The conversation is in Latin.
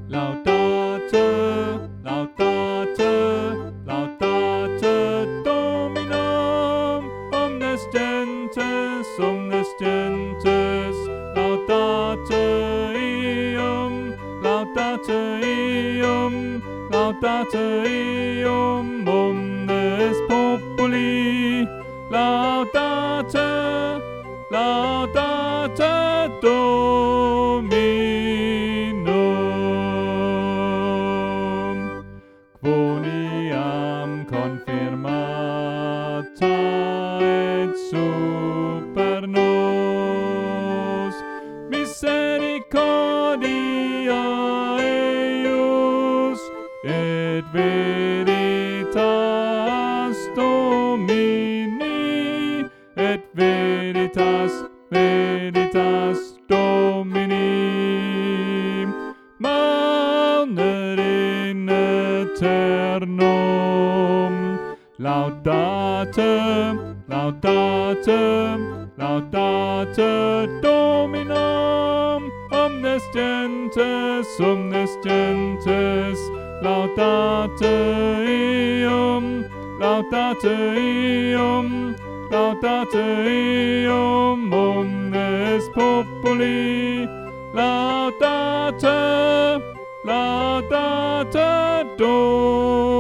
Laudato Dominum, omnes gentes, laudate eum, omnes populi, laudate Dominum. Quoniam confirmata et super nos misericordia eius et veritas Domini, et veritas Domini, malnere in aeternum. Laudate Dominum, omnes gentes, laudate eum, omnes populi, laudate Dominum.